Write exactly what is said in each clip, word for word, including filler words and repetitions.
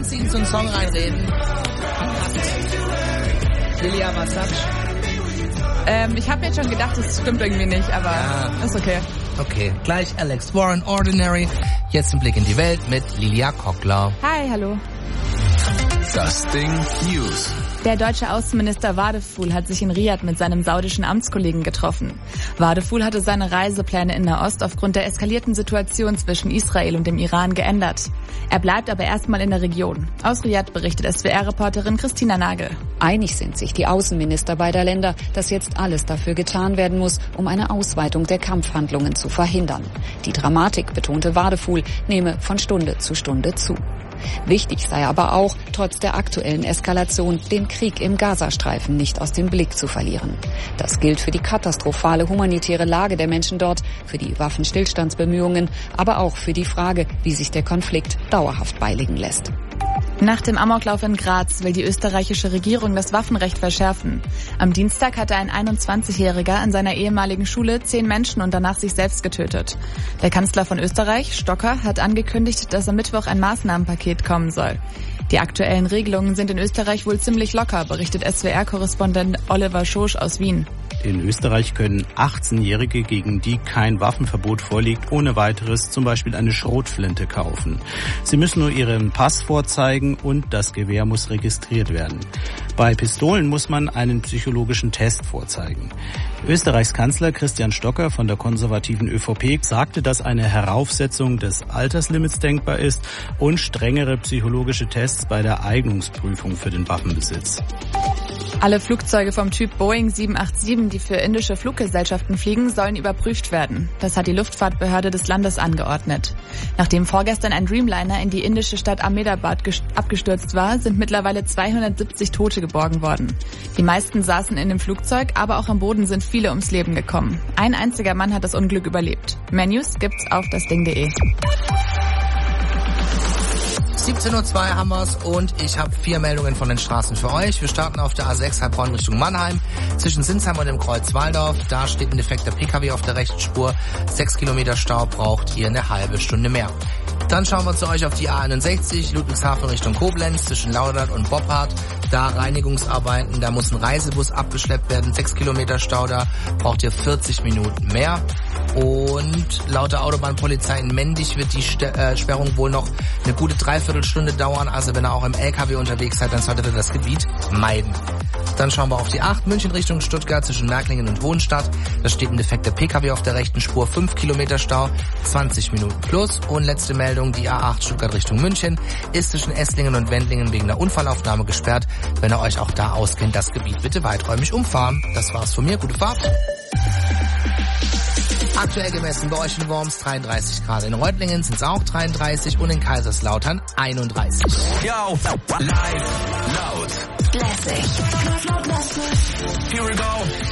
während sie in so einen Song reinreden. Lilia, was sagst du? Ähm, ich habe jetzt schon gedacht, das stimmt irgendwie nicht, aber ja. Ist okay. Okay, gleich Alex Warren, Ordinary. Jetzt ein Blick in die Welt mit Lilia Kockler. Hi, hallo. Das Ding News. Der deutsche Außenminister Wadeful hat sich in Riyadh mit seinem saudischen Amtskollegen getroffen. Wadeful hatte seine Reisepläne in Nahost aufgrund der eskalierten Situation zwischen Israel und dem Iran geändert. Er bleibt aber erstmal in der Region. Aus Riyadh berichtet S W R-Reporterin Christina Nagel. Einig sind sich die Außenminister beider Länder, dass jetzt alles dafür getan werden muss, um eine Ausweitung der Kampfhandlungen zu verhindern. Die Dramatik, betonte Wadeful, nehme von Stunde zu Stunde zu. Wichtig sei aber auch, trotz der aktuellen Eskalation, den Krieg im Gazastreifen nicht aus dem Blick zu verlieren. Das gilt für die katastrophale humanitäre Lage der Menschen dort, für die Waffenstillstandsbemühungen, aber auch für die Frage, wie sich der Konflikt dauerhaft beilegen lässt. Nach dem Amoklauf in Graz will die österreichische Regierung das Waffenrecht verschärfen. Am Dienstag hatte ein einundzwanzigjähriger an seiner ehemaligen Schule zehn Menschen und danach sich selbst getötet. Der Kanzler von Österreich, Stocker, hat angekündigt, dass am Mittwoch ein Maßnahmenpaket kommen soll. Die aktuellen Regelungen sind in Österreich wohl ziemlich locker, berichtet S W R-Korrespondent Oliver Schosch aus Wien. In Österreich können achtzehnjährige, gegen die kein Waffenverbot vorliegt, ohne weiteres zum Beispiel eine Schrotflinte kaufen. Sie müssen nur ihren Pass vorzeigen und das Gewehr muss registriert werden. Bei Pistolen muss man einen psychologischen Test vorzeigen. Österreichs Kanzler Christian Stocker von der konservativen ÖVP sagte, dass eine Heraufsetzung des Alterslimits denkbar ist und strengere psychologische Tests bei der Eignungsprüfung für den Waffenbesitz. Alle Flugzeuge vom Typ Boeing sieben acht sieben, die für indische Fluggesellschaften fliegen, sollen überprüft werden. Das hat die Luftfahrtbehörde des Landes angeordnet. Nachdem vorgestern ein Dreamliner in die indische Stadt Ahmedabad abgestürzt war, sind mittlerweile zweihundertsiebzig Tote geborgen worden. Die meisten saßen in dem Flugzeug, aber auch am Boden sind viele ums Leben gekommen. Ein einziger Mann hat das Unglück überlebt. Mehr News gibt's auf dasding punkt de. siebzehn Uhr zwei haben wir's und ich habe vier Meldungen von den Straßen für euch. Wir starten auf der A sechs Heilbronn Richtung Mannheim. Zwischen Sinsheim und dem Kreuz Waldorf, da steht ein defekter P K W auf der rechten Spur. Sechs Kilometer Stau, braucht ihr eine halbe Stunde mehr. Dann schauen wir zu euch auf die A einundsechzig, Ludwigshafen Richtung Koblenz, zwischen Laudert und Boppard. Da Reinigungsarbeiten, da muss ein Reisebus abgeschleppt werden. Sechs Kilometer Stau, da braucht ihr vierzig Minuten mehr. Und laut der Autobahnpolizei in Mendig wird die St- äh, Sperrung wohl noch eine gute Dreiviertelstunde dauern. Also wenn ihr auch im L K W unterwegs seid, dann solltet ihr das Gebiet meiden. Dann schauen wir auf die acht, München Richtung Stuttgart, zwischen Märklingen und Hohenstadt. Da steht ein defekter P K W auf der rechten Spur, fünf Kilometer Stau, zwanzig Minuten plus. Und letzte Meldung, die A acht Stuttgart Richtung München ist zwischen Esslingen und Wendlingen wegen der Unfallaufnahme gesperrt. Wenn ihr euch auch da auskennt, das Gebiet bitte weiträumig umfahren. Das war's von mir, gute Fahrt. Aktuell gemessen bei euch in Worms dreiunddreißig Grad. In Reutlingen sind es auch dreiunddreißig und in Kaiserslautern einunddreißig. Yo, live, laut, lässig. Here we go.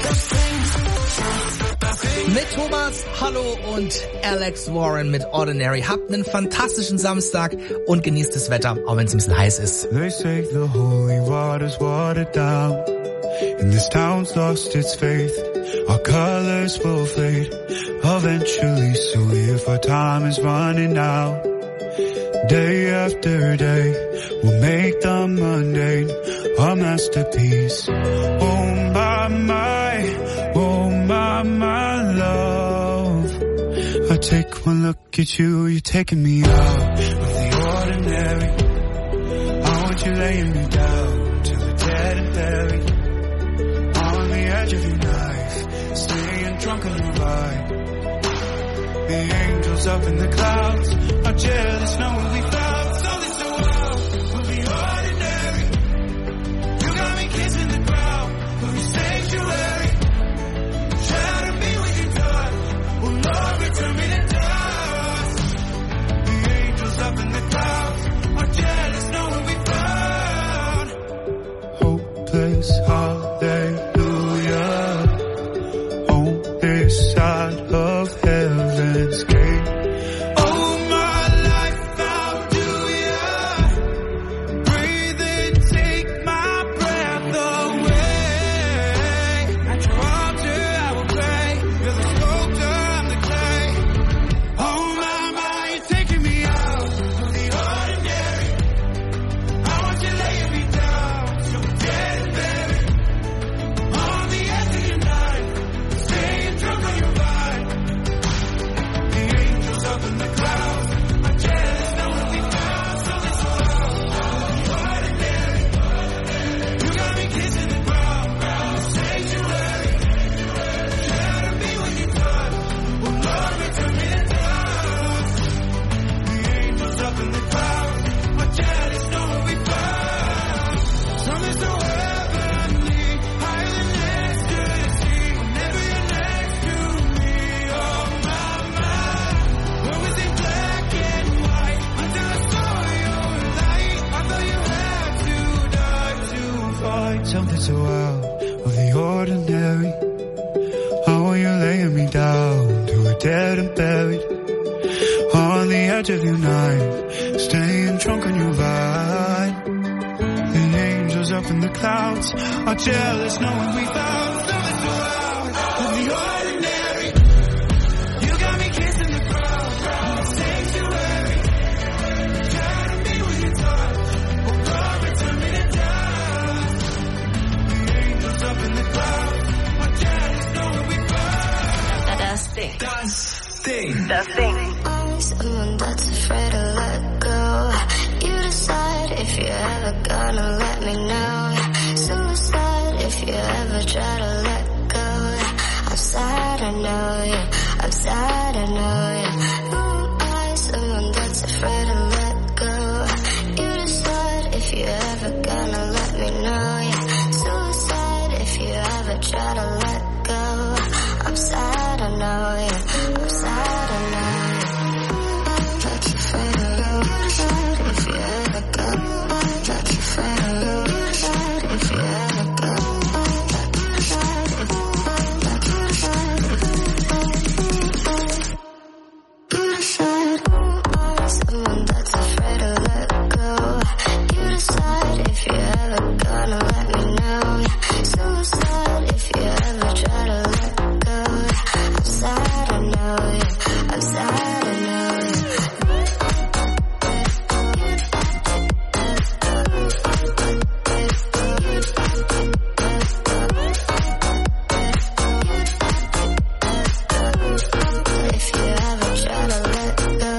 Mit Thomas, hallo und Alex Warren mit Ordinary. Habt einen fantastischen Samstag und genießt das Wetter, auch wenn es ein bisschen heiß ist. They say the holy water's watered down, and this town's lost its faith. Our colors will fade eventually, so if our time is running out, day after day, we'll make the mundane a masterpiece. Oh my, my, oh my, my love. I take one look at you, you're taking me out of the ordinary. I want you laying me down to the dead and buried on the edge of your knife, staying drunk on your ride. The angels up in the clouds are jealous knowing we found something so wild. We'll be ordinary. You got me kissing the ground, we'll be sanctuary. Shadow me when you're done. Oh Lord, return me to dust. The angels up in the clouds are jealous knowing we found hopeless hallelujah on this side of heaven's gate. Oh, my life found something so out of the ordinary. How are you laying me down to a dead and buried on the edge of your night, staying drunk on your vine. The angels up in the clouds are jealous knowing we found something so out of the ordinary. You got me kissing the crowd, sanctuary. Try to be with your touch, oh God, turn me to dust. The angels up in the clouds are jealous knowing we found. Das Ding. Das Ding. Das Ding. I'm someone that's afraid to let go. You decide if you're ever gonna let me know. Suicide if you ever try to let go. I'm sad, I know you. I'm sad, I know you. Who am I? Someone that's afraid to let go. You decide if you're ever gonna let me know. Suicide if you ever try to let go. I'm sad, I know you. I'm sad, I know you. That's afraid to lose if you ever go. That's afraid to lose if you ever go. Someone that's afraid to let go. You decide if you're ever gonna let me know. Suicide if you ever try to let go. I'm sad, I know you. I'm sad, I know you. If you ever try to let go.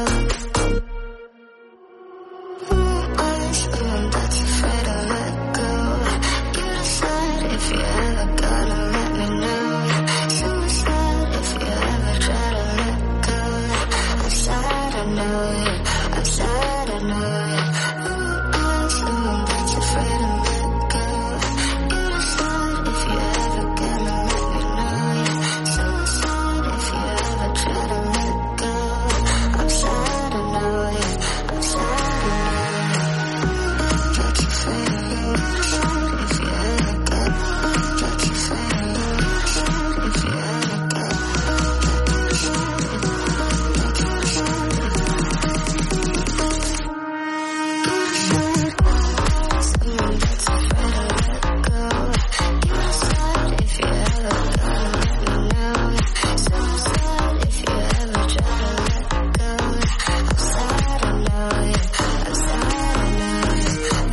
Who am I? Someone that's afraid to let go. You decide if you ever gonna let me know. Suicide if you ever try to let go. I'm sad, I know you. I'm sad, I know you. Who am I? Someone that's afraid to let go. You decide if you ever gonna let me know. Suicide if you ever try to let go. I'm sad, I know you. I'm sad, I know you. That's afraid to lose if you ever go. That's afraid to lose if you ever go. Someone that's afraid to let go. You decide if you ever gonna let me know. Suicide if you ever try to let go. I'm sad, I know you. I'm sad, I know you.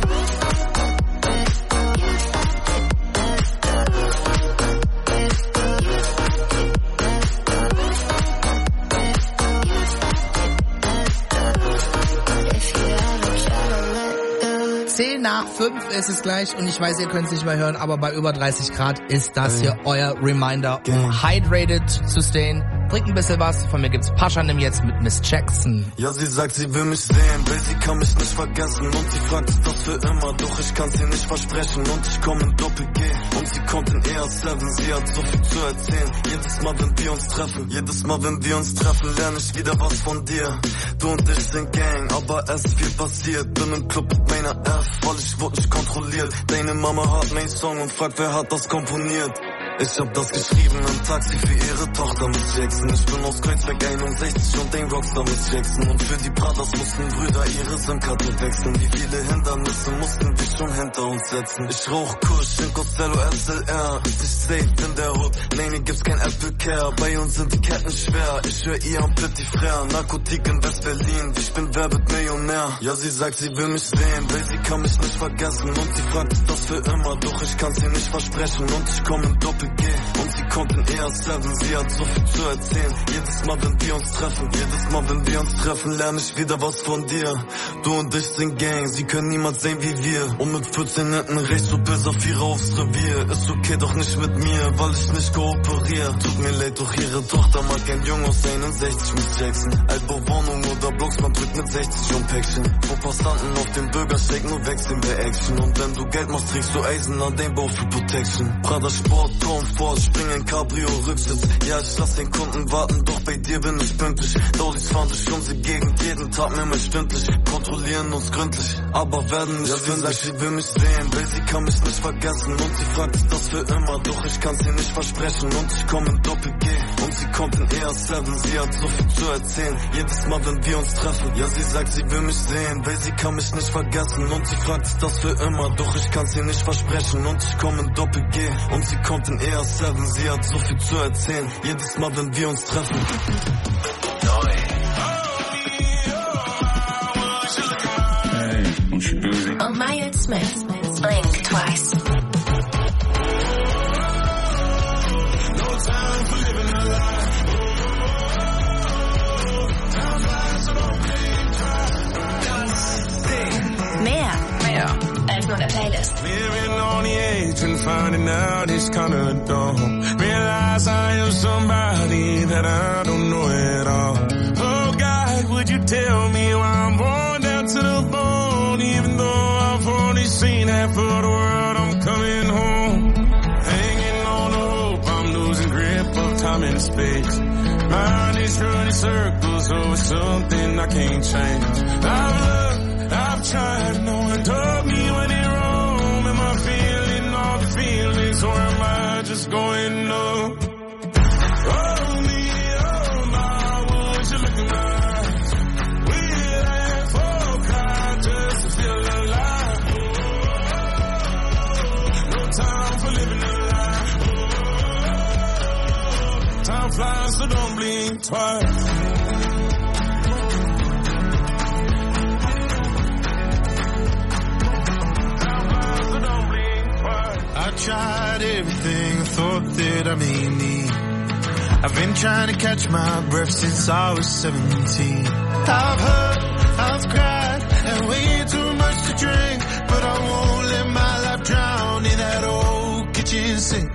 If you ever try to let go. zehn nach fünf ist es gleich und ich weiß, ihr könnt es nicht mehr hören, aber bei über dreißig Grad ist das hier euer Reminder, um hydrated zu stehen. Trinkt ein bisschen was. Von mir gibt's Paschanim jetzt mit Miss Jackson. Ja, sie sagt, sie will mich sehen, weil sie kann mich nicht vergessen. Und sie fragt, ist das für immer? Doch ich kann's ihr nicht versprechen. Und ich komm in Doppel-G. Und sie kommt in E R sieben. Sie hat so viel zu erzählen. Jedes Mal, wenn wir uns treffen. Jedes Mal, wenn wir uns treffen, lerne ich wieder was von dir. Du und ich sind Gang, aber es ist viel passiert. Bin im Club mit meiner F, weil ich wurde nicht kontrolliert. Deine Mama hat mein Song und fragt, wer hat das komponiert. Ich hab das geschrieben im Taxi für ihre Tochter Miss Jackson. Ich bin aus Kreuzberg einundsechzig und den Rockstar Miss Jackson. Und für die Brothers mussten Brüder ihre SIM-Karte wechseln. Wie viele Hindernisse mussten wir schon hinter uns setzen. Ich rauch Kusch in Costello S L R. Ist ich safe in der Hood, nee, nee, gibt's kein Apple Care. Bei uns sind die Ketten schwer, ich höre ihr am Petit Frère. Narkotik in West-Berlin, ich bin wer wird Millionär. Ja, sie sagt, sie will mich sehen, weil sie kann mich nicht vergessen. Und sie fragt, ist das für immer? Doch ich kann's ihr nicht versprechen. Und ich komm in Doppel G. Und sie kommt in E R sieben, sie hat so viel zu erzählen. Jedes Mal, wenn wir uns treffen, jedes Mal, wenn wir uns treffen, lerne ich wieder was von dir. Du und ich sind Gang, sie können niemals sehen wie wir. Und mit vierzehn hinten rechts, so bis auf ihre aufs Revier. Ist okay, doch nicht mit mir, weil ich nicht kooperiere. Tut mir leid, doch ihre Tochter mag ein Junge aus einundsechzig Miss Jackson. Altbauwohnung oder Blocks, man drückt mit sechzig und Päckchen. Vor Passanten auf dem Bürgersteig, nur wechseln wir Action. Und wenn du Geld machst, trägst du Eisen an dein Bauch für Protection. Prada Sport, Comfort, springen mein Cabrio-Rücksitz. Ja, ich lass den Kunden warten, doch bei dir bin ich pünktlich. Dowlies fahren durch unsere Gegend, jeden Tag mehrmals stündlich. Kontrollieren uns gründlich, aber werden nicht fündig. Ja, sie will mich sehen, weil sie kann mich nicht vergessen. Und sie fragt sich das für immer, doch ich kann's ihr nicht versprechen. Und ich komm in Doppel-G und sie kommt in E R sieben. Sie hat so viel zu erzählen, jedes Mal, wenn wir uns treffen. Ja, sie sagt, sie will mich sehen, weil sie kann mich nicht vergessen. Und sie fragt sich das für immer, doch ich kann's ihr nicht versprechen. Und ich komm in Doppel-G und sie kommt in E R sieben. Sie hat so viel zu erzählen, jedes Mal, wenn wir uns treffen. Neu. Und Miles Smith, Blink Twice. Mehr, mehr als nur eine Playlist. Living on the edge and finding out it's kinda dumb. Realize I am somebody that I don't know at all. Oh God, would you tell me why I'm born down to the bone? Even though I've only seen half of the world, I'm coming home. Hanging on the hope, I'm losing grip of time and space. Mind is running circles over something I can't change. I've looked, I've tried, no one told me when it wrong. Am I feeling all the feelings, or am I just going numb? Oh me, oh my, would you look in my eyes? We laugh, oh cry, just to feel alive. No time for living a lie. Time flies, so don't blink twice. I tried everything I thought that I may need. I've been trying to catch my breath since I was seventeen. I've hurt, I've cried, and way too much to drink. But I won't let my life drown in that old kitchen sink.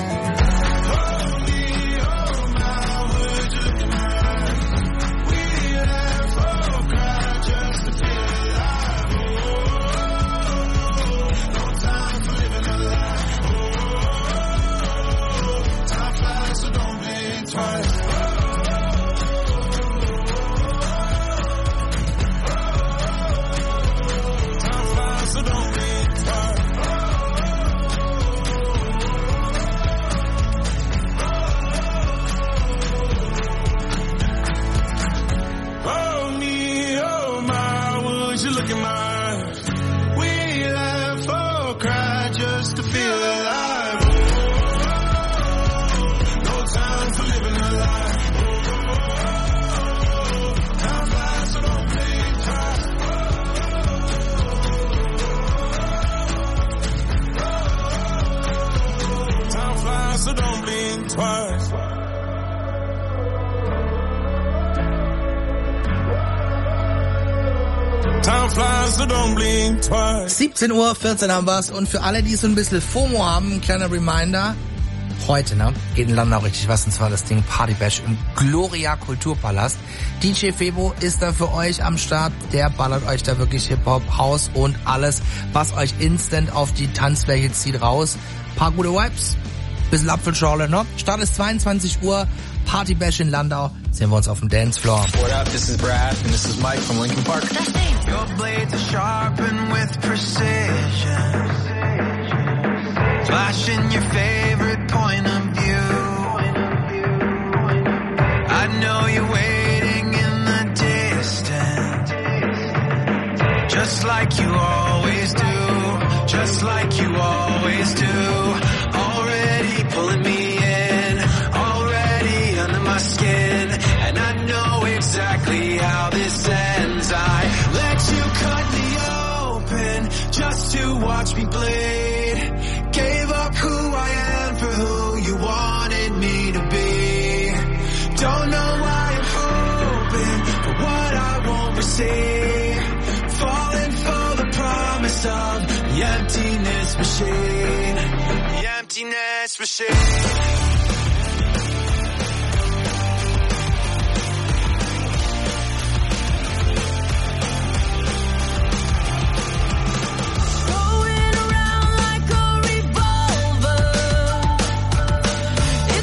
siebzehn Uhr vierzehn haben wir's, und für alle, die so ein bisschen FOMO haben, ein kleiner Reminder. Heute, ne, geht in Landau richtig was, und zwar das Ding Party Bash im Gloria Kulturpalast. D J Febo ist da für euch am Start, der ballert euch da wirklich Hip-Hop, House und alles, was euch instant auf die Tanzfläche zieht, raus. Paar gute Vibes, bisschen Apfelschorle, ne? Start ist zweiundzwanzig Uhr, Party Bash in Landau. Sehen wir uns auf dem Dancefloor. What up, this is Brad and this is Mike from Linkin Park. Your blades are sharpened with precision, flashing your favorite point of view. I know you're waiting in the distance, just like you always do, just like you always do. Already pulling me in, already under my skin, and I know exactly how this ends. I let you cut me open just to watch me bleed. Gave up who I am for who you wanted me to be. Don't know why I'm hoping for what I won't receive. Falling for the promise of the emptiness machine. The emptiness machine. Going around like a revolver.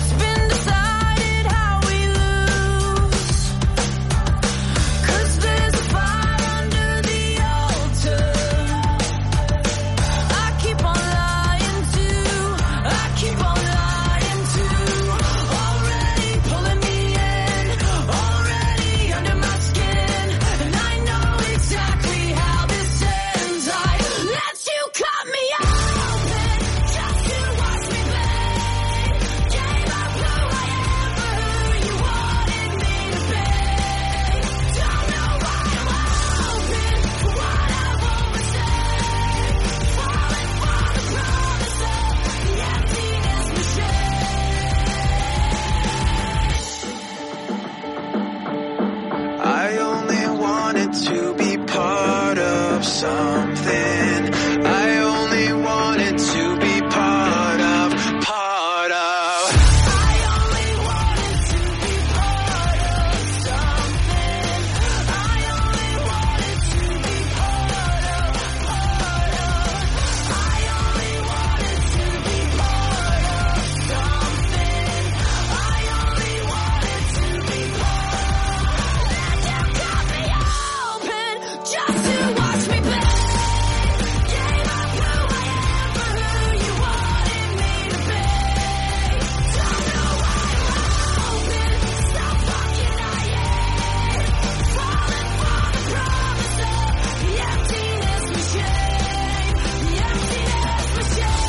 something I only wanted to be part of, part of. I only wanted to be part of something. I only wanted to be part of, part of. I only wanted to be part of something. I only wanted to be part of. Let you cut me open just to watch me play. Gave up who I am for who you wanted me to be. Don't know why I'm open. Stop fucking I am. Falling for the promise of the emptiness machine. The emptiness machine.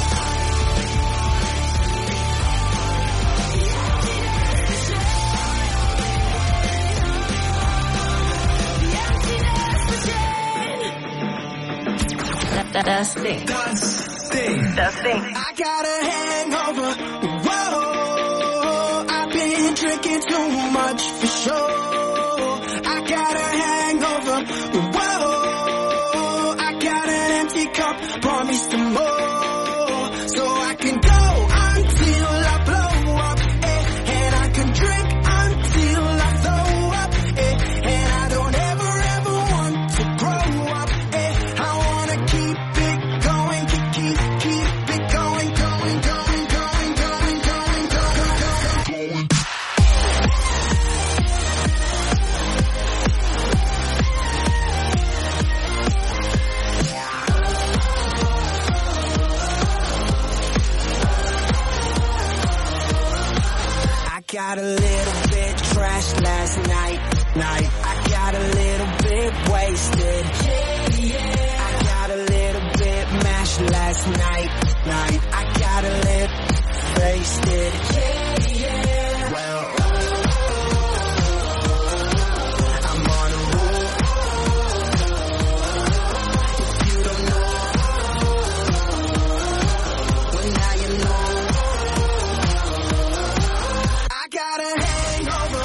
The emptiness machine. The emptiness machine. Dusting. Dusting. Dusting. I got a hangover. Whoa, I've been drinking too much for sure. I got a hangover. Whoa, I got an empty cup. Pour me some more, so I can go until I blow up, eh, and I can drink until I throw up, eh, and I don't ever ever want to grow up, eh. I wanna keep it going, keep keep keep it going, going, going, going, going, going, going, going. I got a little bit trashed last night, night. I got a little bit wasted. Yeah, yeah. I got a little bit mashed last night, night. I got a little wasted. Yeah, yeah. Well, I'm on a roll. If you don't know, well now you know. I got a hangover.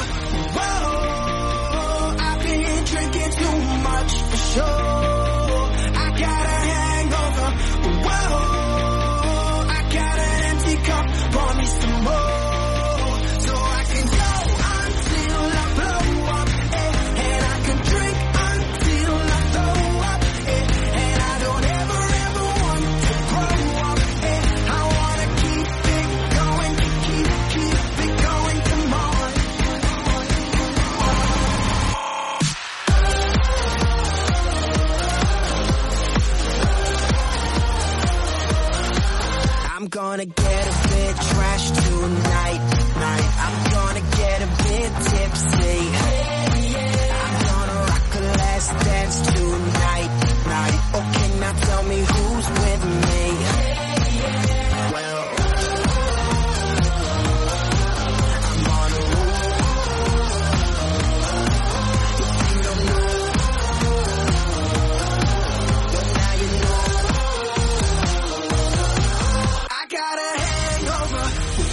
Whoa, I've been drinking too much for sure. I got a hangover. Whoa, I got an empty cup. Pour me some more, so I can go until I blow up, eh, and I can drink until I throw up, eh, and I don't ever ever want to grow up, eh. I wanna keep it going, keep keep it going. Come on. I'm gonna get a bit trashed tonight, night. I'm gonna get a bit tipsy. I'm gonna rock a last dance tonight, night. Okay, now tell me who's with me. Well, I'm on a roll. If you don't know, well now you know. I got a hangover.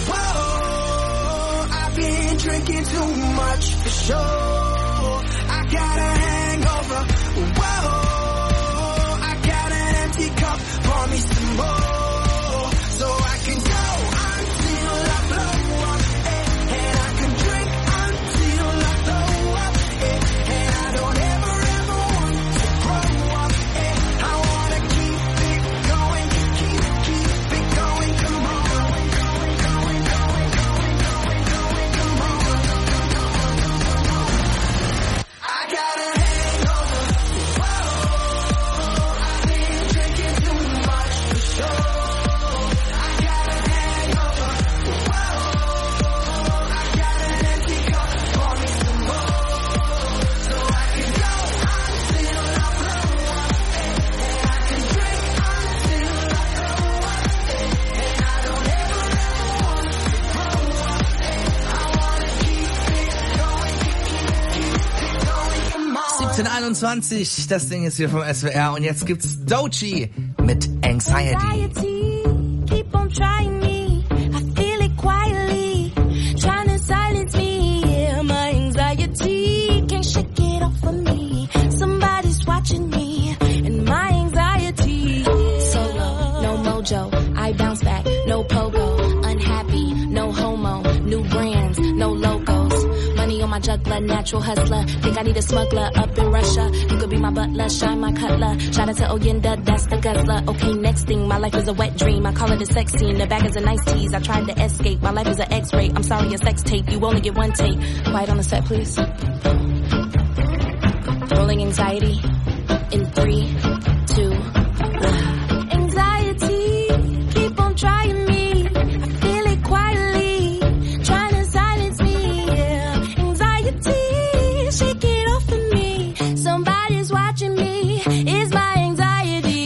Whoa, I've been drinking too much for sure. I got a hangover. Whoa, I got an empty cup. Pour me some more, so I can go until I blow up, eh, and I can drink until I throw up, eh, and I don't ever ever want to grow up, eh. I wanna keep it going, keep keep it going. Come on, going, going, going, going, going, going, come on. I got a hangover. Whoa, I've been drinking too much for sure. I got a hangover. Whoa, I got an empty cup. Pour me some more, so I can go until I blow up, eh, and I can drink until I throw up, eh, and I don't ever ever want to grow up, eh. I wanna keep it going, keep keep it going. Come on. siebzehn einundzwanzig, das Ding ist hier vom S W R und jetzt gibt's Doechii mit Anxiety. Anxiety, keep on trying me. I feel it quietly, trying to silence me. Yeah, my anxiety can't shake it off of me. Somebody's watching me, and my anxiety juggler, natural hustler. Think I need a smuggler up in Russia. You could be my butler, shine my cutler. Shout out to Oyenda, that's the guzzler. Okay, next thing, my life is a wet dream. I call it a sex scene. The bag is a nice tease. I tried to escape. My life is an X-ray. I'm sorry, a sex tape. You only get one tape. Quiet on the set, please. Rolling anxiety in three, two, one. Anxiety, keep on trying me. I feel it quietly, trying to silence me. Yeah. Anxiety, shake it off of me. Somebody's watching me. It's my anxiety.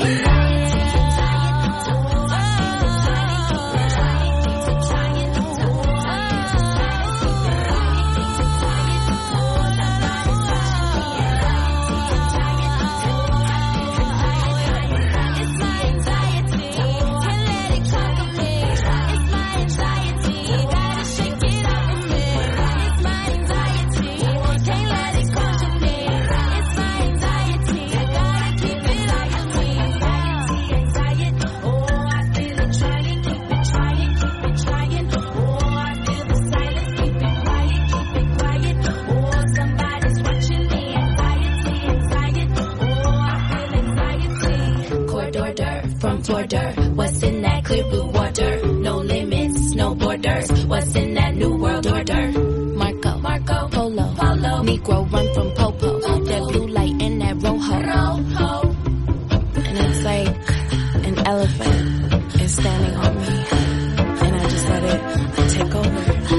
What's in that clear blue water? No limits, no borders. What's in that new world order? Marco, Marco, Polo, Polo. Negro run from Popo. That blue light in that rojo. Rojo. And it's like an elephant is standing on me. And I just let it take over.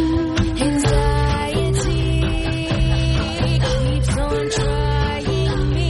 Anxiety keeps on trying me.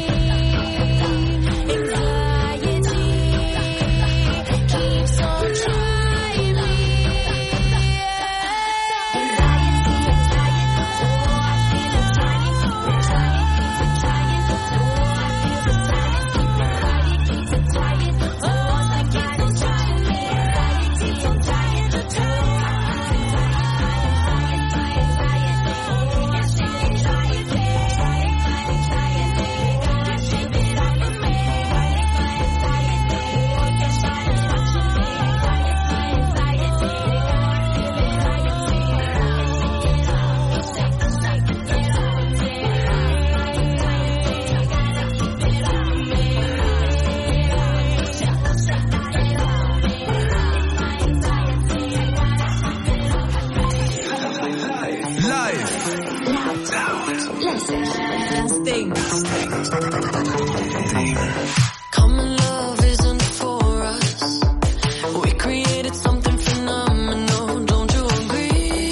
Common love isn't for us. We created something phenomenal. Don't you agree?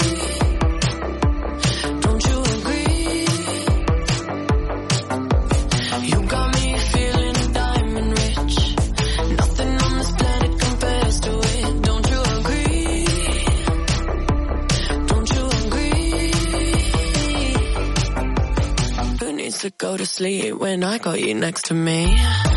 Don't you agree? You got me feeling diamond rich. Nothing on this planet compares to it. Don't you agree? Don't you agree? Who needs to go to sleep when I got you next to me?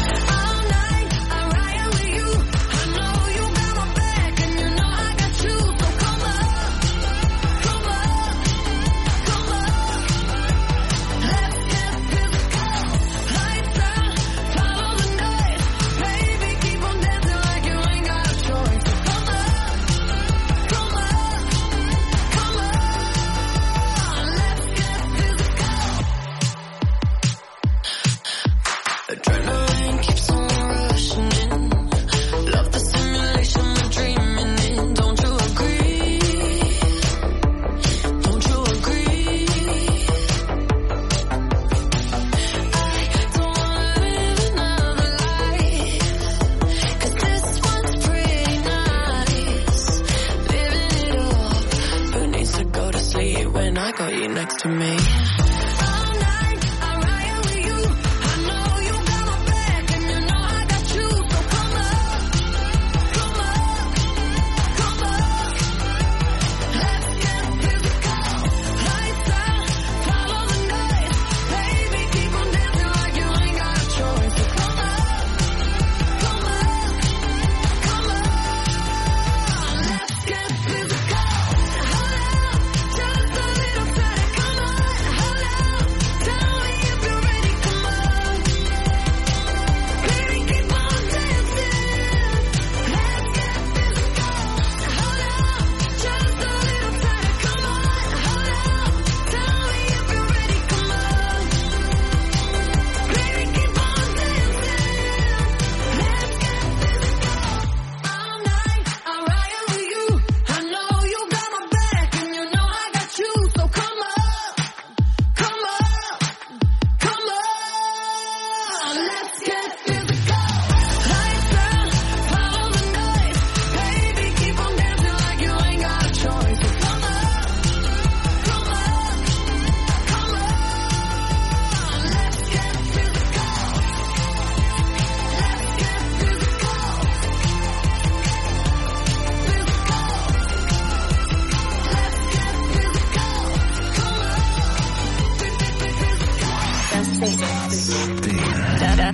Adrenaline keeps on rushing in. Love the simulation we're dreaming in. Don't you agree? Don't you agree? I don't wanna live another life, 'cause this one's pretty nice. Living it up. Who needs to go to sleep when I got you next to me? Just a little better, come on.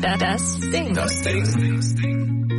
Das Ding. Das Ding.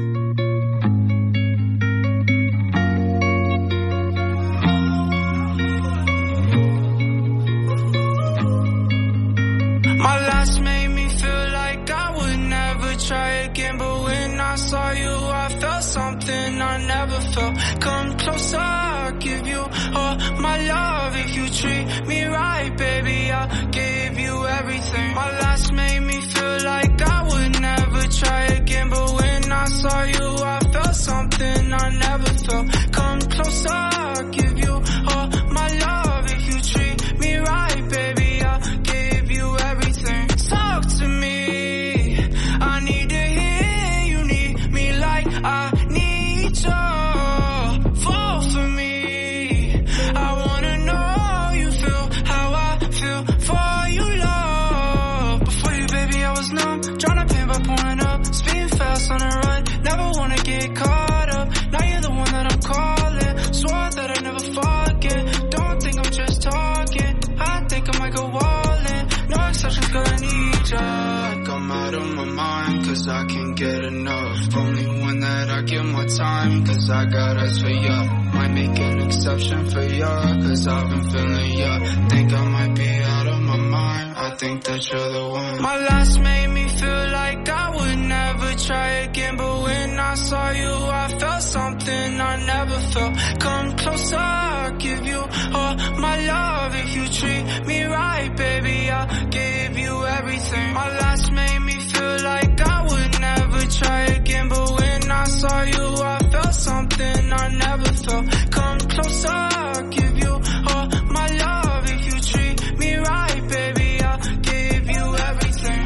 My last made me feel like I would never try again, but when I saw you, I felt something I never felt. Come closer, I'll give you all my love. If you treat me right, baby, I'll give you everything. My last made me feel like I would never try again, but when I saw you, I felt something I never felt. Come closer, I'll give you all my love. If you treat me right, baby, I'll give you everything. Talk to me, I need to hear you need me like I need you. Fall for me, I wanna know you feel how I feel for you, love. Before you, baby, I was numb, trying to pain by pulling up, speeding fast on the run, never wanna get caught up. Now you're the one that I'm calling, swore that I'd never forget. Don't think I'm just talking, I think I might go all in. No exceptions, girl, I need ya. I'm out of my mind, cause I can't get enough. Only one that I give my time, cause I got eyes for ya. Might make an exception for ya, cause I've been feeling ya. Think I might be out of my mind, I think that you're the one. My last made me feel like I would never try again, but when I saw you, I felt something I never felt. Come closer, I'll give you all my love. If you treat me right, baby, I'll give you everything. My last made me feel like I would never try again, but when I saw you, I felt something I never felt. Come closer, I'll give you all my love. If you treat me right, baby, I'll give you everything.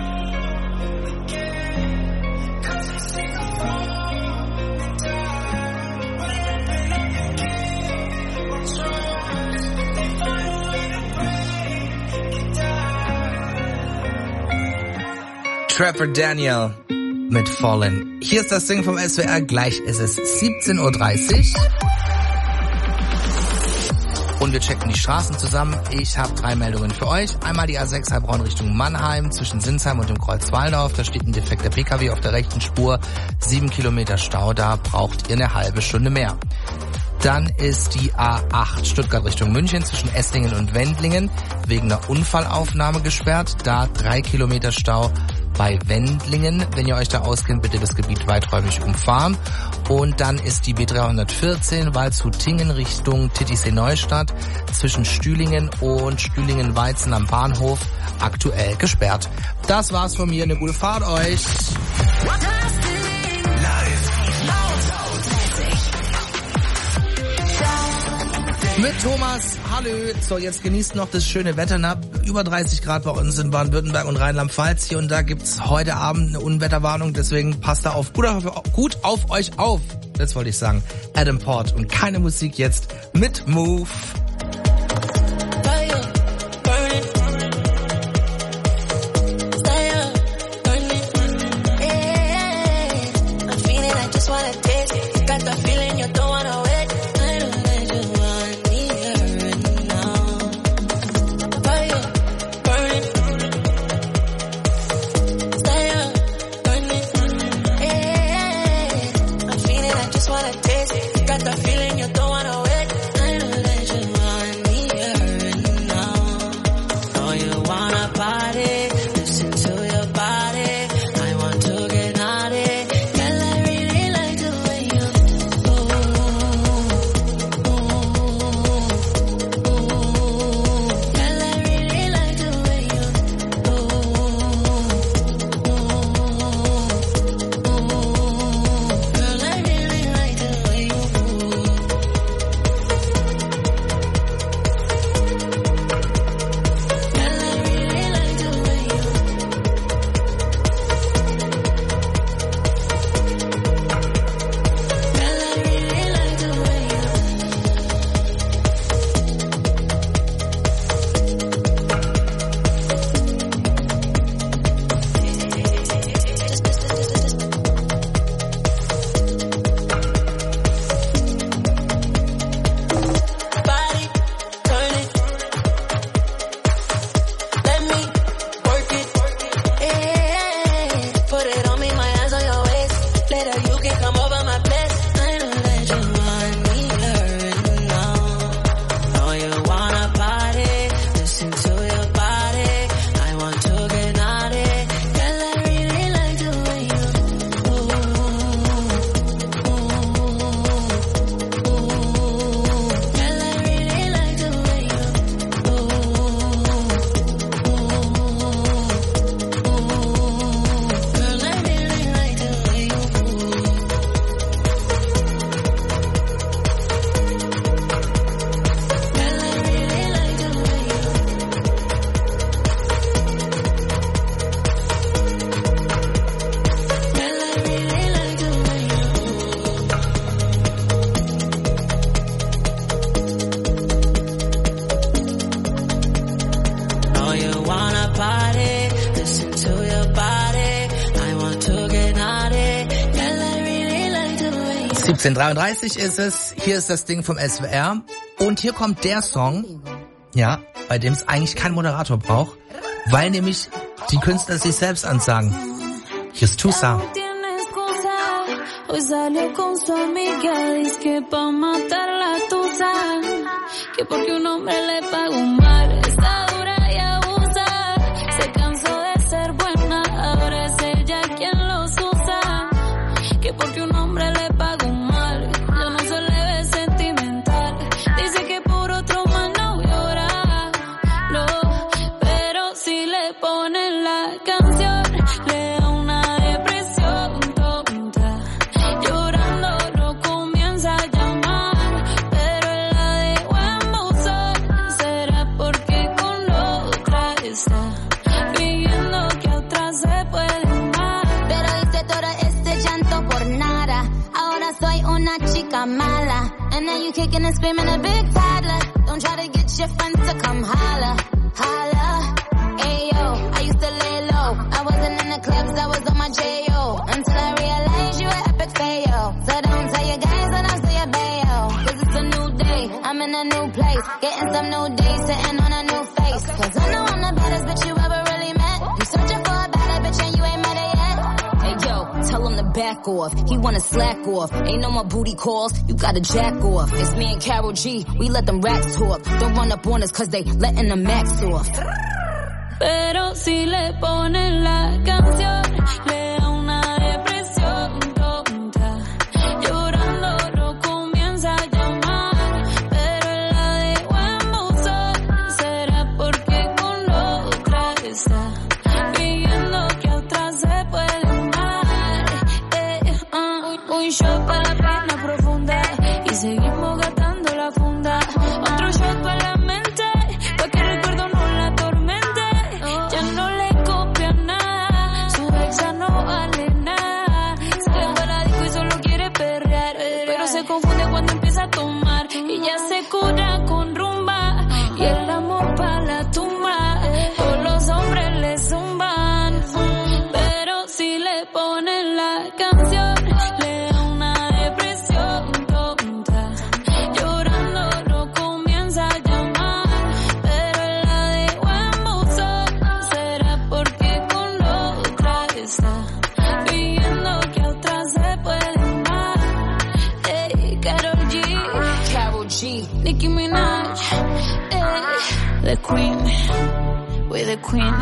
Cause I see you fall and die, running up and up again. I'm trying, they find a way to break and die. Trapper Daniel mit Fallen. Hier ist das Ding vom S W R, gleich ist es siebzehn Uhr dreißig. Und wir checken die Straßen zusammen. Ich habe drei Meldungen für euch. Einmal die A sechs Heilbronn Richtung Mannheim zwischen Sinsheim und dem Kreuz Waldorf. Da steht ein defekter P K W auf der rechten Spur. Sieben Kilometer Stau, da braucht ihr eine halbe Stunde mehr. Dann ist die A acht Stuttgart Richtung München zwischen Esslingen und Wendlingen wegen einer Unfallaufnahme gesperrt. Da drei Kilometer Stau bei Wendlingen. Wenn ihr euch da auskennt, bitte das Gebiet weiträumig umfahren. Und dann ist die B dreihundertvierzehn Waldshut-Tingen Richtung Titisee-Neustadt zwischen Stühlingen und Stühlingen-Weizen am Bahnhof aktuell gesperrt. Das war's von mir. Eine gute Fahrt euch. Mit Thomas, hallo. So, jetzt genießt noch das schöne Wetter. Na, über dreißig Grad bei uns in Baden-Württemberg und Rheinland-Pfalz. Hier und da gibt's heute Abend eine Unwetterwarnung. Deswegen passt da auf gut, auf, gut auf euch auf. Das wollte ich sagen. Adam Port und keine Musik jetzt mit Move. Girl, I really like the siebzehn Uhr dreiunddreißig ist es, hier ist das Ding vom S W R und hier kommt der Song, ja, bei dem es eigentlich keinen Moderator braucht, weil nämlich die Künstler sich selbst ansagen. Hier ist Tusa. Hoy salió con su amiga, dice que pa' matar la tusa, que porque un hombre le pagó mal, está dura y abusa, se cansó de ser buena, ahora es ella quien los usa, que porque un hombre le pagó mal, yo no se le ve sentimental, dice que por otro más no llora, no, pero si le ponen la canción, le da una depresión tonta. Mala, and now you kicking and screaming a big toddler. Don't try to get your friends to come holla, holla. Ayo, I used to lay low. I wasn't in the clubs, I was on my J O. Until I realized you were epic fail. So don't tell your guys that I'm still your bayo. Cause it's a new day, I'm in a new place. Getting some new days, sitting on a new face. Cause I know I'm the baddest bitch you ever really met. You searching for a better bitch and you ain't met her yet. Hey yo, tell him to back off. He wanna slack off. Ain't no more booty calls. You gotta jack off. It's me and Karol G. We let them racks talk. Don't run up on us cause they letting the max off. Pero si le ponen la canción, le da una depresión tonta. Llorando lo comienza a llamar, pero él la dejó en buzón. Será porque con otra está pidiendo que a otra se puede amar. Eh, uh, un shot para la pena profunda y seguimos gastando la funda. Otro shot para la mente, pa' que el recuerdo no la atormente. Ya no le copia nada, su exa no vale nada. Sale para la disco y solo quiere perrear, pero se confunde cuando empieza a tomar. Y ya se cura con rumba y el amor pa' la tumba. Todos los hombres le zumban, pero si le ponen la canción, le da una depresión tonta. Llorando lo comienza a llamar, pero él la dejó en buzón. Será porque con otra está pidiendo que a otra se puede amar. Ey, Karol G, Karol G, Nicki Minaj, ey, the queen, we're the queen.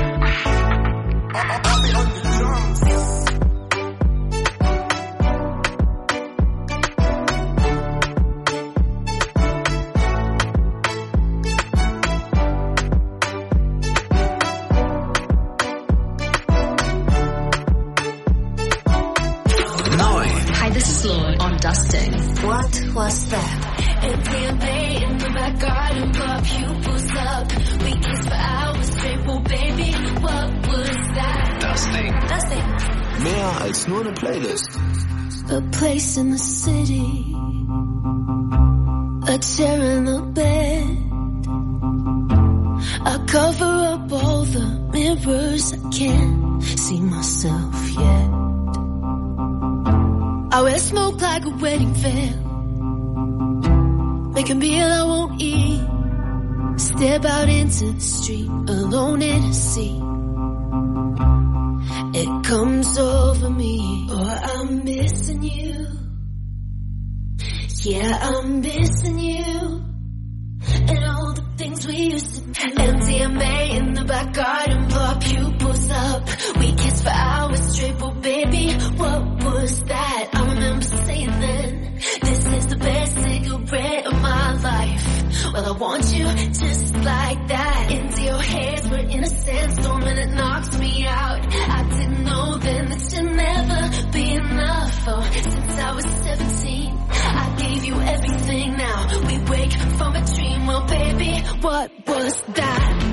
Hi, this is Lord on Dusting. What was that? M D M A in the back garden, pop pupils up. We kissed for hours straight, well baby, what was that? Dusting. Dusting. Mehr als nur eine Playlist. A place in the city, a chair in the bed. I cover up all the mirrors, I can't see myself yet. I wear smoke like a wedding veil, make a meal I won't eat, step out into the street, alone in a sea. It comes over me, oh I'm missing you, yeah I'm missing you, and all the things we used to do. M D M A in the back garden, pop pupils up, we kissed for hours straight, but baby, what was that? I remember saying then, this is the best cigarette of my life. Well, I want you just like that. Into your hands, we're in a sandstorm and it knocks me out. I didn't know then that you'd never be enough. Oh, since I was seventeen, I gave you everything. Now we wake from a dream. Well, baby, what was that?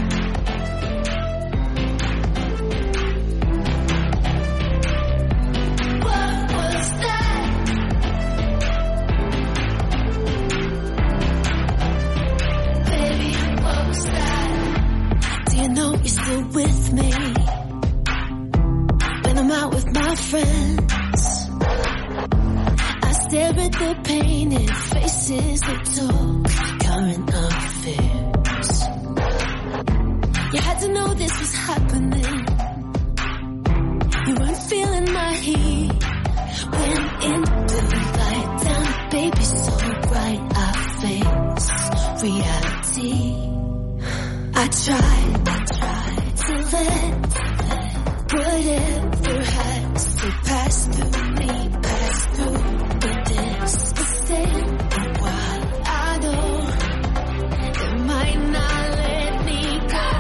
You're still with me when I'm out with my friends. I stare at the painted faces that talk current affairs. You had to know this was happening. You weren't feeling my heat. Went into the light down, baby, so bright I face reality. I tried, I tried to let whatever has to pass through me, pass through. But there's a step while I know it might not let me go.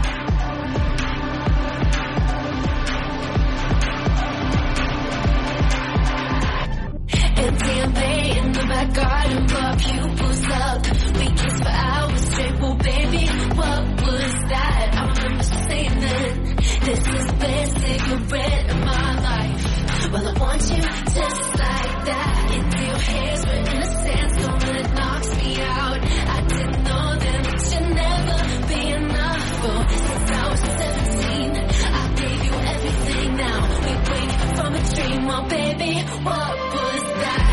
Empty and bay in the back garden, but pupils up. We kissed for hours straight, well baby, what was that? I remember saying then, this is the best cigarette of my life. Well, I want you just like that. Into your hairs, but in a sandstorm and it knocks me out. I didn't know then that you'd never be enough. Oh, since I was seventeen, I gave you everything. Now we wake from a dream. Well, baby, what was that?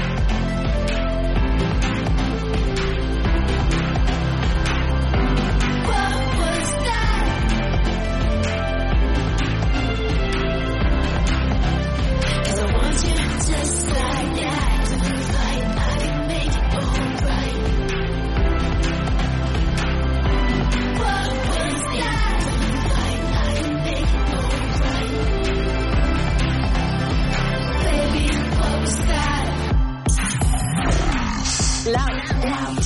Just like that, tonight I can make it alright. What was that? Tonight I can make it alright. Baby, what was that? Loud, loud.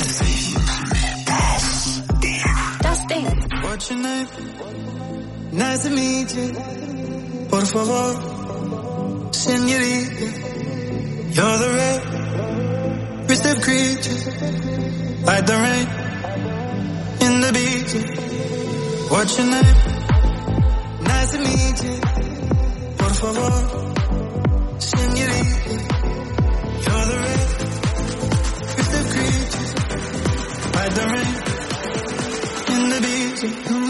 Das Ding. What's your name? Nice to meet you. Por favor. Senorita, you're the rarest of creatures, like the rain in the beach. What's your name? Nice to meet you. Por favor, senorita, you're the rarest of creatures, like the rain in the beach.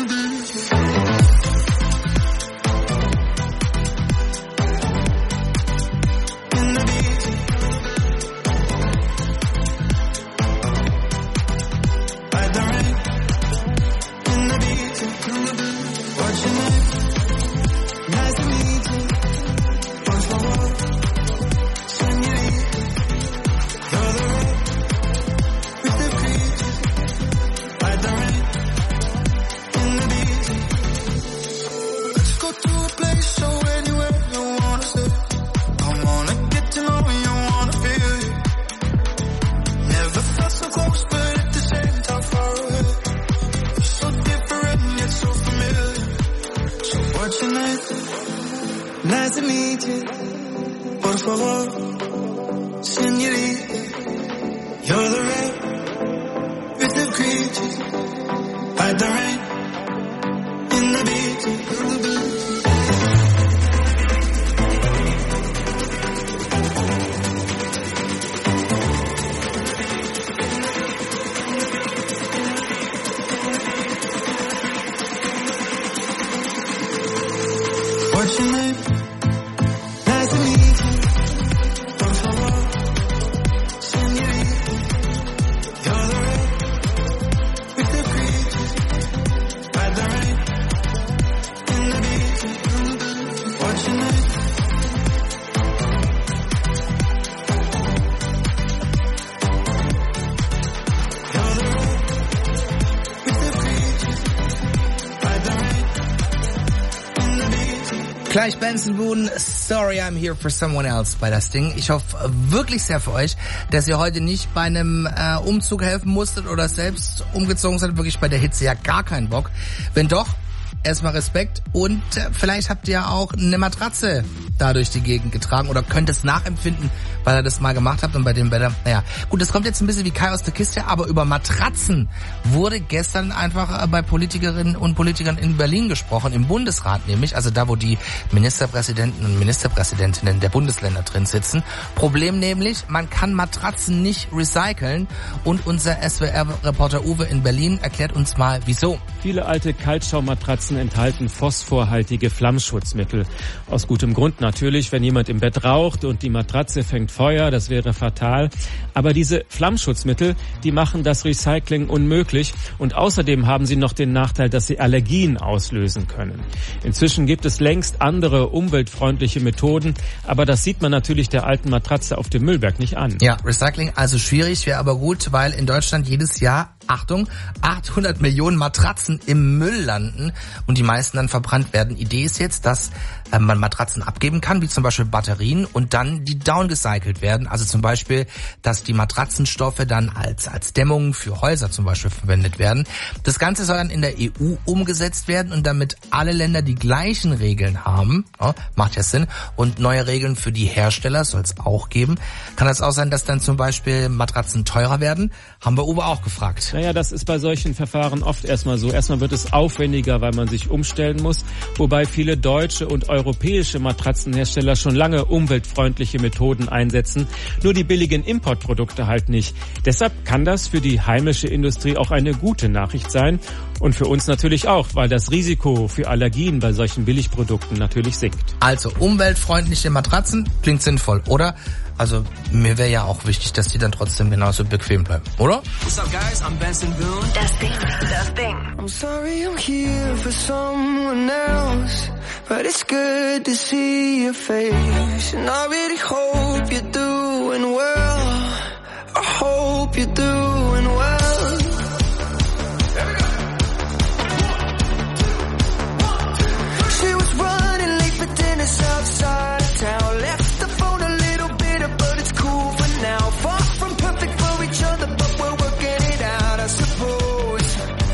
Gleich Benson Boone, Sorry I'm Here for Someone Else bei das Ding. Ich hoffe wirklich sehr für euch, dass ihr heute nicht bei einem äh, Umzug helfen musstet oder selbst umgezogen seid. Wirklich bei der Hitze ja gar keinen Bock. Wenn doch, erstmal Respekt und äh, vielleicht habt ihr auch eine Matratze da durch die Gegend getragen oder könnt es nachempfinden, weil ihr das mal gemacht habt und bei dem Wetter, naja. Gut, das kommt jetzt ein bisschen wie Kai aus der Kiste, aber über Matratzen wurde gestern einfach bei Politikerinnen und Politikern in Berlin gesprochen, im Bundesrat nämlich, also da, wo die Ministerpräsidenten und Ministerpräsidentinnen der Bundesländer drin sitzen. Problem nämlich, man kann Matratzen nicht recyceln und unser S W R-Reporter Uwe in Berlin erklärt uns mal, wieso. Viele alte Kaltschaumatratzen Matratzen enthalten phosphorhaltige Flammschutzmittel. Aus gutem Grund natürlich, wenn jemand im Bett raucht und die Matratze fängt Feuer, das wäre fatal. Aber diese Flammschutzmittel, die machen das Recycling unmöglich und außerdem haben sie noch den Nachteil, dass sie Allergien auslösen können. Inzwischen gibt es längst andere umweltfreundliche Methoden, aber das sieht man natürlich der alten Matratze auf dem Müllberg nicht an. Ja, Recycling also schwierig, wäre aber gut, weil in Deutschland jedes Jahr, Achtung, achthundert Millionen Matratzen im Müll landen und die meisten dann verbrannt werden. Idee ist jetzt, dass äh, man Matratzen abgeben kann, wie zum Beispiel Batterien, und dann die downgecycelt werden. Also zum Beispiel, dass die Matratzenstoffe dann als als Dämmung für Häuser zum Beispiel verwendet werden. Das Ganze soll dann in der E U umgesetzt werden und damit alle Länder die gleichen Regeln haben, ja, macht ja Sinn, und neue Regeln für die Hersteller soll es auch geben. Kann das auch sein, dass dann zum Beispiel Matratzen teurer werden? Haben wir Uwe auch gefragt. Naja, das ist bei solchen Verfahren oft erstmal so. Erstmal wird es aufwendiger, weil man sich umstellen muss, wobei viele deutsche und europäische Matratzenhersteller schon lange umweltfreundliche Methoden einsetzen. Nur die billigen Importprodukte halt nicht. Deshalb kann das für die heimische Industrie auch eine gute Nachricht sein. Und für uns natürlich auch, weil das Risiko für Allergien bei solchen Billigprodukten natürlich sinkt. Also umweltfreundliche Matratzen klingt sinnvoll, oder? Also mir wäre ja auch wichtig, dass die dann trotzdem genauso bequem bleiben, oder? What's up, guys? I'm Benson Boone. Das Ding, das Ding. I'm sorry I'm here for someone else, but it's good to see your face. And I really hope you're doing well. I hope you're doing well. She was running late for dinner outside of town. Left the phone a little bitter, but it's cool for now. Far from perfect for each other, but we're working it out, I suppose.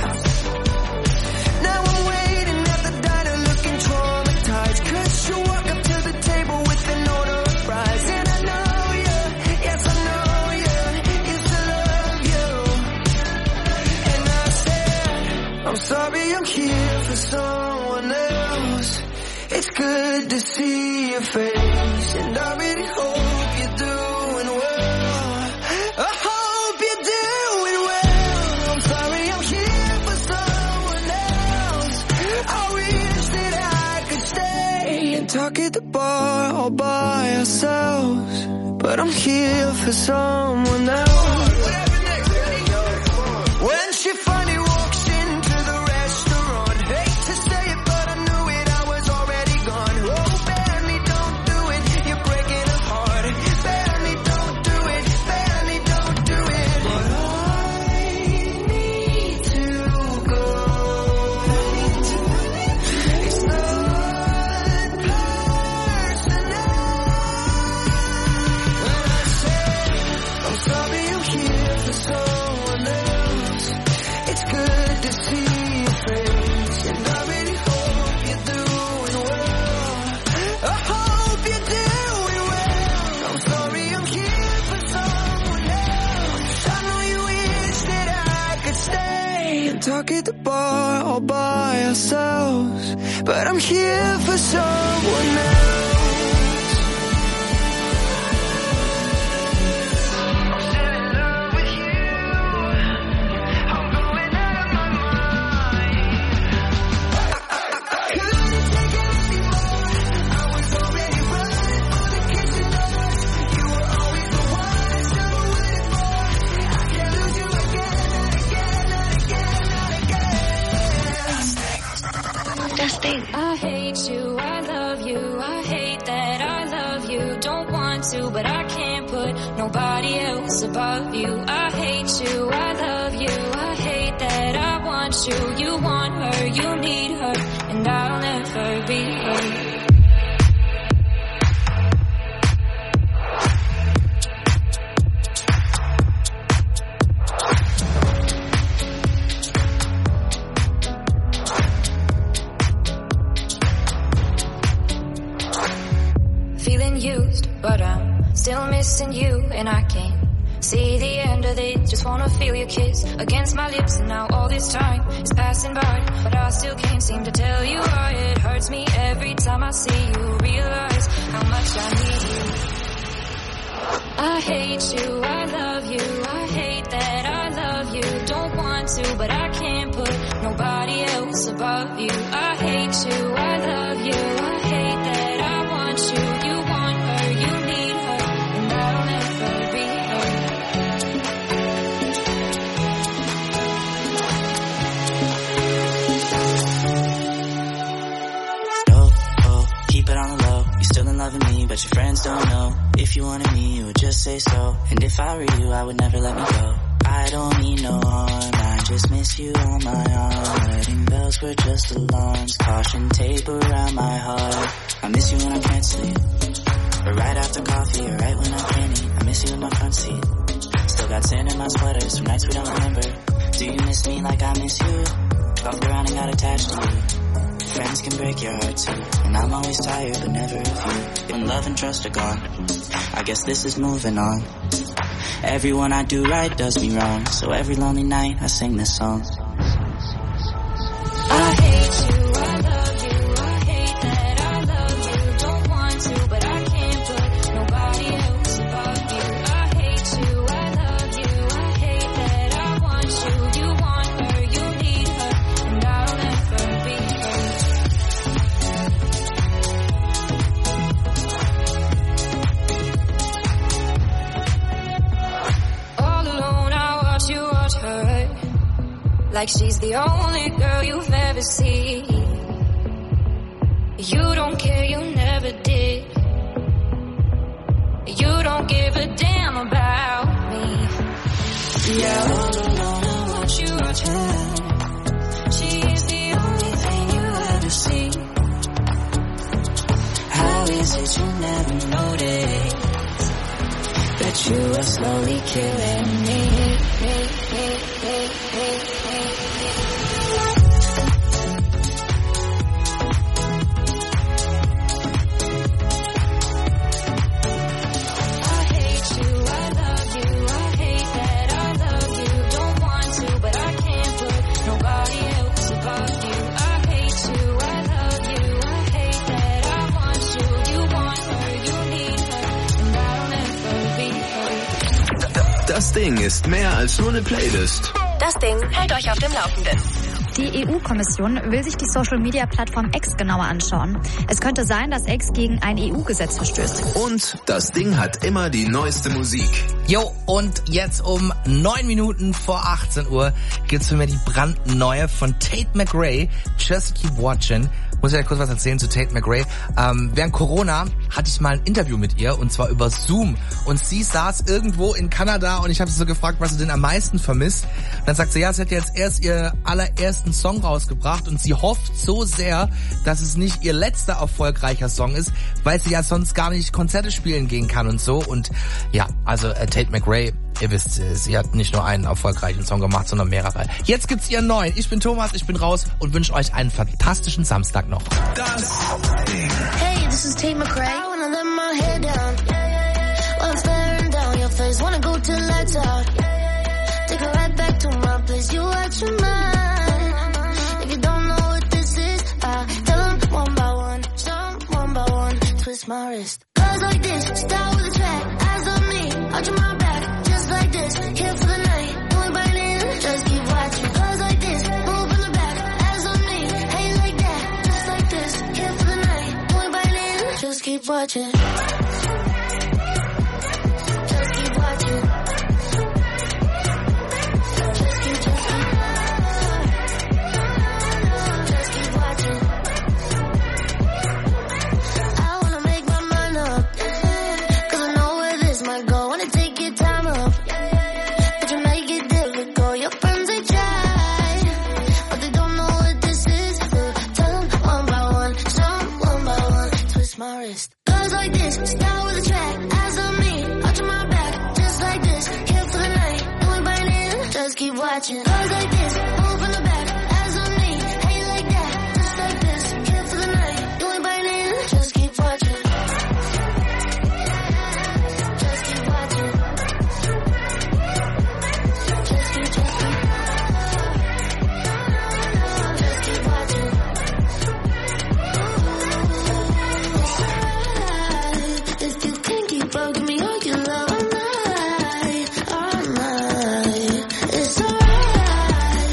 Now I'm waiting at the diner looking traumatized, 'cause you walk up to the table with an order of fries. And I know you, yes I know you, used to love you. And I said, I'm sorry I'm here for someone else. It's good to see your face, and I really hope you're doing well. I hope you're doing well. I'm sorry I'm here for someone else. I wish that I could stay and talk at the bar all by ourselves, but I'm here for someone else. When she finally walks into the restaurant, hate to say it, but I knew it, I was already gone. Oh, barely don't do it, you're breaking a heart. Barely don't do it, barely don't do it. But I need to go. It's not personal. When I said, I'm sorry I'm here for someone else. It's good to see your face, and I really hope you're doing well. I hope you're doing well. I'm sorry I'm here for someone else. I know you wish that I could stay and talk at the bar all by ourselves, but I'm here for someone else. I'm still in love with you. I'm going out of my mind. I couldn't take it anymore. I was already running for the kitchen doors. You were always the one I still waiting for. I can't lose you again and again and again and again. Das Ding. I hate you, I love you, I hate that I love you. Don't want to, but I can't put nobody else above you. I hate you, I love you, I hate that I want you. You want her, you need her, and I'll never be her. Feeling used, but I'm still missing you, and I can't see the end of it. Just wanna feel your kiss against my lips, and now all this time is passing by, but I still can't seem to tell you why. It hurts me every time I see you, realize how much I need you. I hate you, I love you, I hate that I love you. Don't want to, but I can't put nobody else above you. I you, I love you, I hate that I want you, you want her, you need her, and I'll never be Oh, oh, keep it on the low. You still in love with me, but your friends don't know. If you wanted me, you would just say so. And if I were you, I would never let me go. I don't mean no harm, I just miss you on my arm. Wedding bells were just alarms, caution tape around my heart. I miss you when I can't sleep, or right after coffee, or right when I can't eat. I miss you in my front seat, still got sand in my sweaters from nights we don't remember. Do you miss me like I miss you? Bumped around and got attached to you. Friends can break your heart too, and I'm always tired but never of you. When love and trust are gone, I guess this is moving on. Everyone I do right does me wrong, so every lonely night I sing this song. I hate you, I love you, I hate that I love you, don't want to, but I can't put nobody else above you. I hate you, I love you, I hate that I want you, you want her, you need her, and I'll never be her. All alone I watch you watch her, like she's the only girl you've ever seen. You don't care, you never did. You don't give a damn about me. Yeah, all alone I watch you watch her. She is the only thing you ever see. How is it you never noticed that you are slowly killing me? me, me, me, me, me. Das Ding ist mehr als nur eine Playlist. Das Ding hält euch auf dem Laufenden. Die E U-Kommission will sich die Social-Media-Plattform X genauer anschauen. Es könnte sein, dass X gegen ein E U-Gesetz verstößt. Und das Ding hat immer die neueste Musik. Jo, und jetzt um neun Minuten vor achtzehn Uhr gibt's für mich die brandneue von Tate McRae, Just Keep Watching. Muss ich ja kurz was erzählen zu Tate McRae. Ähm, während Corona hatte ich mal ein Interview mit ihr, und zwar über Zoom. Und sie saß irgendwo in Kanada, und ich habe sie so gefragt, was sie denn am meisten vermisst. Und dann sagt sie, ja, sie hat jetzt erst ihr allerersten Song rausgebracht, und sie hofft so sehr, dass es nicht ihr letzter erfolgreicher Song ist, weil sie ja sonst gar nicht Konzerte spielen gehen kann und so. Und ja, also äh, Tate McRae, ihr wisst, sie hat nicht nur einen erfolgreichen Song gemacht, sondern mehrere. Jetzt gibt's ihren neuen. Ich bin Thomas, ich bin raus und wünsche euch einen fantastischen Samstag noch. Hey, this is Tate McRae. I wanna let my hair down. While I'm staring down your face, wanna go till lights out. Take it right back to my place. You out your mind. If you don't know what this is, I tell them one by one, some one by one. Twist my wrist. Cause like this, start with a track. Eyes on me, arch my back. Just like this, here for the night. Going right in, just keep watching. Cause like this, move in the back. Eyes on me, ain't like that. Just like this, here for the night. Going right in, just keep watching. Just keep watching. Just keep, just keep. Just keep watching. I wanna make my mind up. Cause I know where this might go. Wanna take your time up. But you make it difficult. Your friends they try, but they don't know what this is. So tell them one by one, some one by one. Twist my wrist. Goes like this, start with a track. Eyes on me, arch my back. Just like this, here for the night. Going right in, just keep watching. Goes like this, move in the back. Eyes on me, ain't like that. Just like this, here for the night. Going right in, just keep watching. Just keep watching. Just keep, just keep. Just keep watching. If you can't keep up, give me all your love all night, all night. It's alright.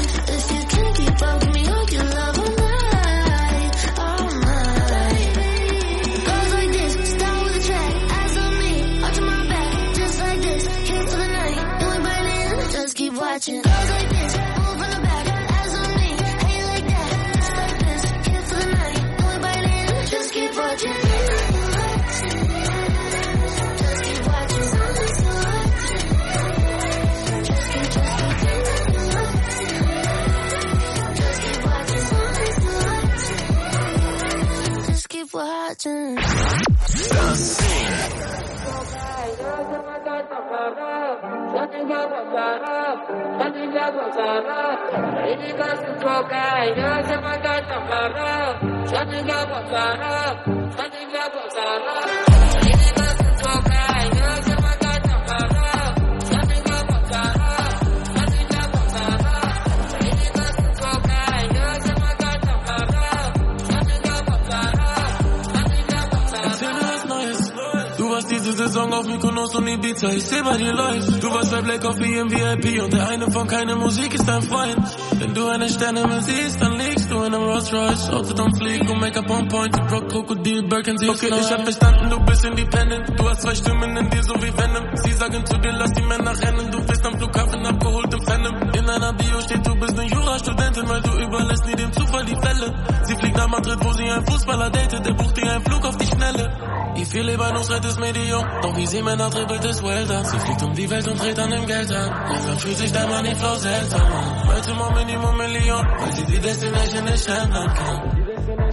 Diese Saison auf Mykonos und Ibiza, ich seh bei dir läuft. Du warst bei Black Coffee im V I P und der eine von keine Musik ist dein Freund. Wenn du eine Sterne siehst, dann liegst du in einem Rolls Royce. Outfit on fleek und Make-up on point, Rock, Krokodil, Birkin, sie okay, ich hab verstanden, du bist independent. Du hast zwei Stimmen in dir, so wie Venom. Sie sagen zu dir, lass die Männer rennen. Du bist am Flughafen abgeholt im Phantom. In einer Bio steht, du bist eine Jurastudentin, weil du überlässt nie dem Zufall die Fälle. Sie fliegt nach Madrid, wo sie einen Fußballer datet. Der bucht ihr einen Flug auf die Schnelle. Wie viel Libanus-Rett ist Medium, doch wie sie Männer dribbelt ist Welter. Sie fliegt um die Welt und dreht an dem Geld an. Irgendwann fühlt sich der Mann die Frau seltsam an. Baltimore Minimum Million, weil sie die Destination nicht ändern kann.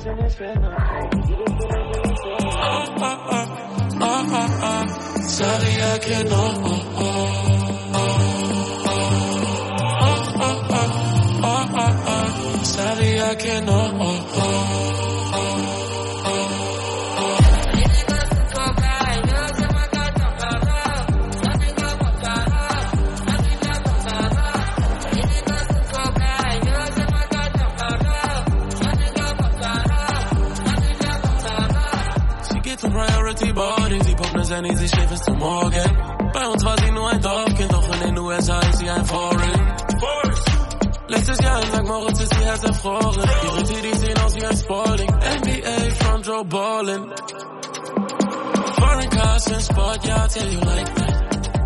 Oh, oh, oh, oh, oh, oh. Saria que no, oh, oh, oh, oh, oh, oh, oh, oh. Saria que no, oh, oh. Priority Body, sie poppt ne Sandy, sie schläft bis zum Morgen. Bei uns war sie nur ein Dorfkind, doch in den U S A ist sie ein Foreign. Letztes Jahr in Sankt Moritz ist ihr Herz erfroren. Ihre Titties sehen aus wie ein Spalding. N B A Front Row Ballin'. Foreign cars in Sport, ja, tell you like that.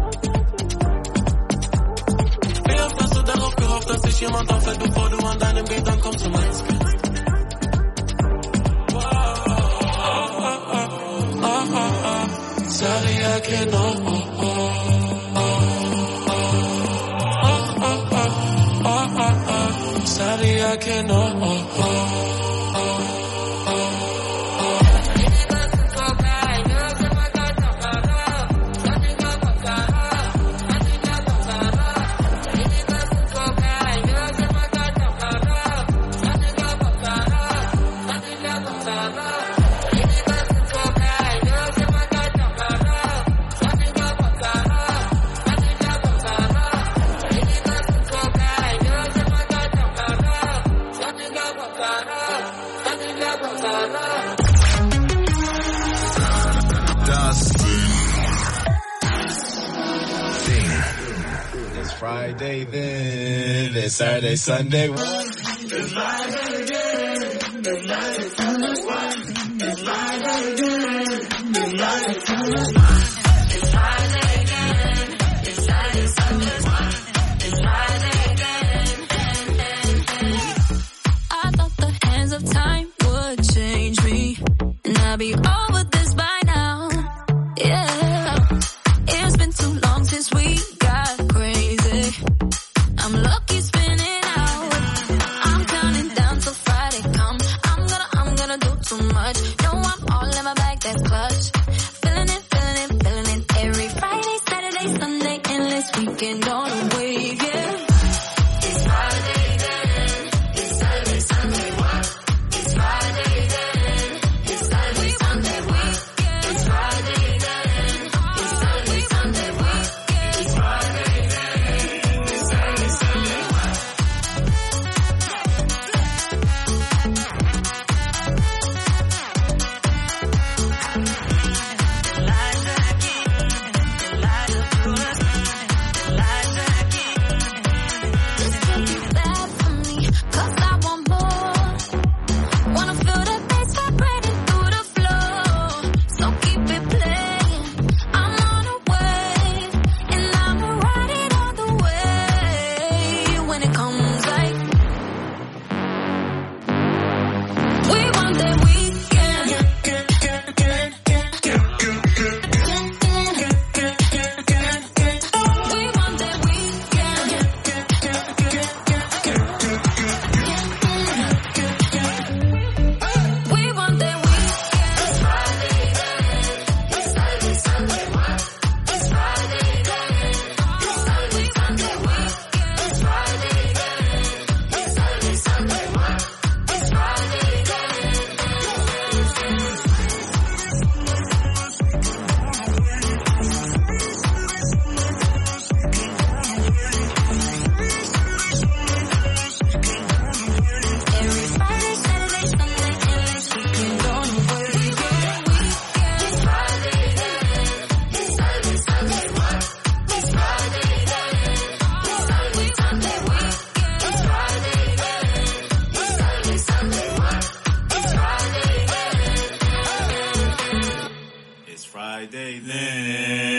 Wie oft hast du darauf gehofft, dass sich jemand auffällt, bevor du an deinem Gate ankommst und meinst, Saria que no, oh, oh, oh, oh, oh, oh, oh, oh. Saria que no, oh, oh, oh, oh. Friday then, it's Saturday, Sunday. It's Friday again, it's Friday, Sunday. It's Friday again, it's Friday, Sunday. It's Friday again, it's Friday, Sunday. It's Friday again. I thought the hands of time would change me, and I'll be over this by now. Yeah, it's been too long since we got crazy. I'm lucky spinning out. I'm counting down till Friday come. I'm gonna, I'm gonna do too much. No, I'm all in my bag, that's clutch. Feeling it, feeling it, feeling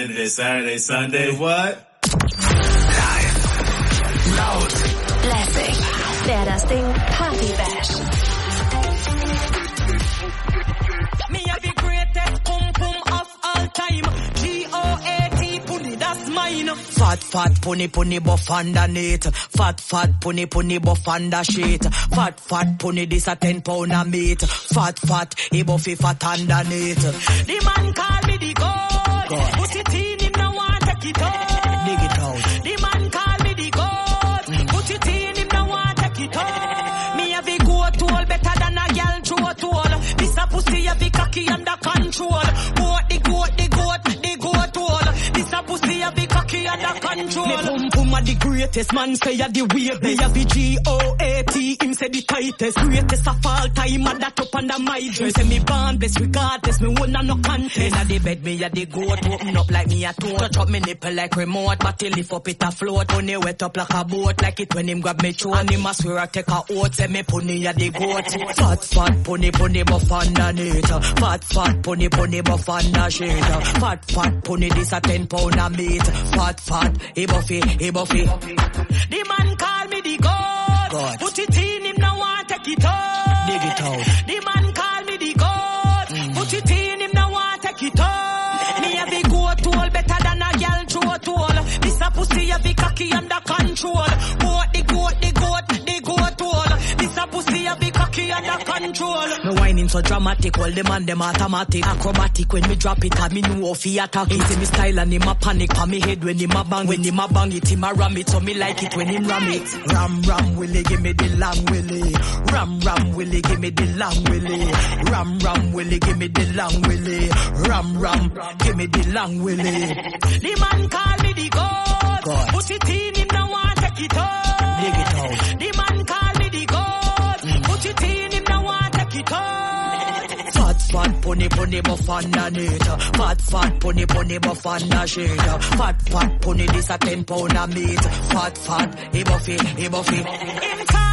Wednesday, Saturday, Sunday, what? Live. Laut. Lässig. Der Das Ding Party Bash. Me have the greatest pum pum of all time. G O A T punny, that's mine. Fat fat punny punny buff underneath. Fat fat punny punny buff under sheet. Fat fat punny this a ten pound a meat. Fat fat he buffy fat underneath. The man call me the goat. God. Put it in him no want take it out. Dig it out. The man call me the goat. Mm. Put it in him no want take it out. Me have a goat tool better than a girl throat tool. This a pussy have a cocky under control. Goat the goat the goat the goat tool. This a pussy have a cocky under control. Me pum pum a the greatest man say a the way. Me have the G O A T him say the tightest. Greatest of all time a that up under my dress. Say me born best regardless me one no contest. Inna the bed me a the goat open up like me a toad. Touch up me nipple like remote but till lift up it a float. Punny wet up like a boat like it when him grab me throat. And him a swear I take a oath say me punny a the goat. Fat fat punny punny buff underneath. Fat fat punny punny buff under shade. Fat fat punny this a ten pound a meat. Fat fat he buffy he buffy. The man call me the goat. God. Put it in him no want take it out. Dig it out. The man call me the goat. Mm. Put it in him no want take it out. Me have a goat tool better than a girl throat tool. This a pussy have a cocky under control. Goat the goat the goat the goat tool. This a pussy have a cocky under control. Me whining so dramatic, all them and them automatic. Acrobatic when me drop it, I me know if he attack. He see me style and him a panic. Pa me head when him a bang. When him a bang it, him a ram it. So me like it when him ram it. Ram ram willy, give me the long willy. Ram ram willy, give me the long willy. Ram ram willy, give me the long willy. Ram ram, give me the long willy. The man call me the goat. God. Put it in him no want take it out. Dig it out. The man call me the goat. Mm. Put it in him no want take it out. Fat fat punny punny buff underneath. Fat fat punny punny buff under shade. Fat fat punny this a ten pound a meat. Fat fat he buffy he buffy. Him